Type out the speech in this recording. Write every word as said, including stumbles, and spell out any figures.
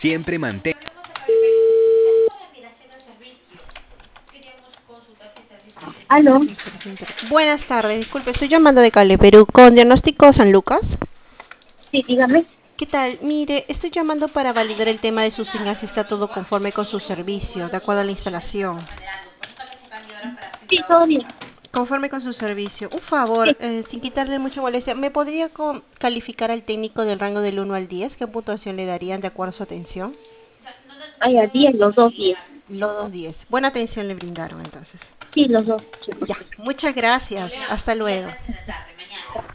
Siempre mantén. Aló, Buenas tardes, disculpe, estoy llamando de Cali, Perú, con diagnóstico San Lucas. sí, dígame. ¿Qué tal? Mire, estoy llamando para validar el tema de su señal si está todo conforme con su servicio, de acuerdo a la instalación. Sí, todo bien. Conforme con su servicio. Un favor, Sí. eh, sin quitarle mucha molestia, ¿me podría co- calificar al técnico del rango del uno al diez? ¿Qué puntuación le darían de acuerdo a su atención? Hay a diez, los dos diez. Los dos diez. Buena atención le brindaron entonces. Sí, los dos, Ya, chicos. muchas gracias. Hasta luego.